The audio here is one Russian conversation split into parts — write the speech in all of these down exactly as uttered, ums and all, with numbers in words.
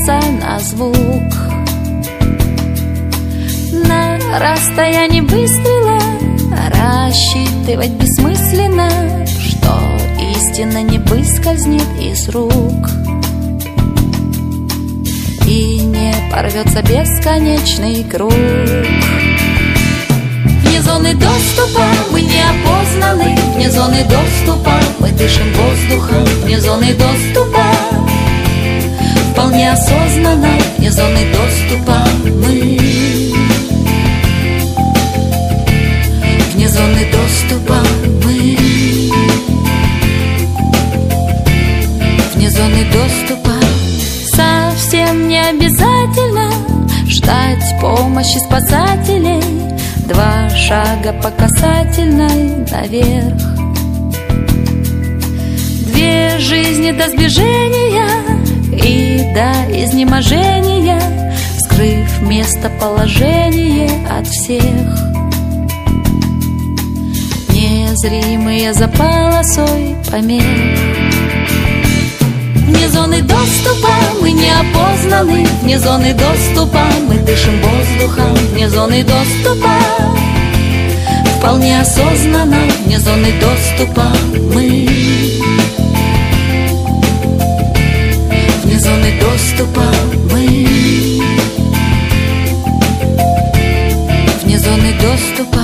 откликаться на звук. На расстоянии выстрела рассчитывать бессмысленно, что истина не выскользнет из рук и не порвется бесконечный круг. Вне зоны доступа мы неопознаны, вне зоны доступа мы дышим воздухом, вне зоны доступа вполне осознанно, вне зоны доступа мы, вне зоны доступа мы, вне зоны доступа. Совсем не обязательно ждать помощи спасателей, два шага по касательной наверх, две жизни до сближения и до изнеможения, скрыв местоположение от всех. Незримые за полосой помех. Вне зоны доступа мы неопознаны, вне зоны доступа мы дышим воздухом, вне зоны доступа вполне осознанно, вне зоны доступа мы, вне зоны доступа мы, вне зоны доступа.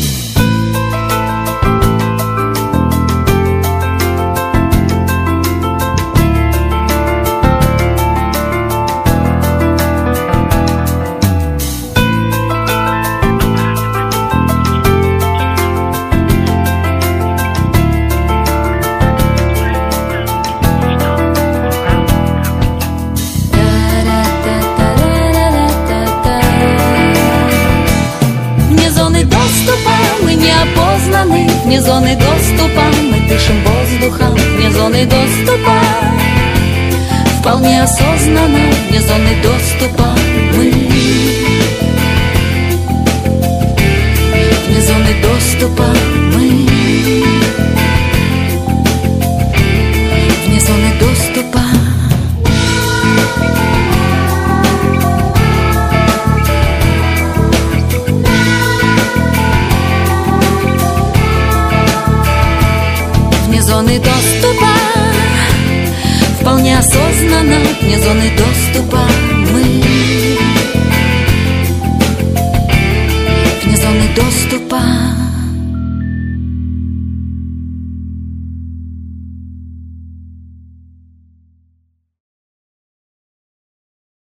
Вне зоны доступа мы дышим воздухом, вне зоны доступа вполне осознанно, вне зоны доступа мы, вне зоны доступа мы, вне зоны доступа. Вне зоны доступа вполне осознанно, вне зоны доступа.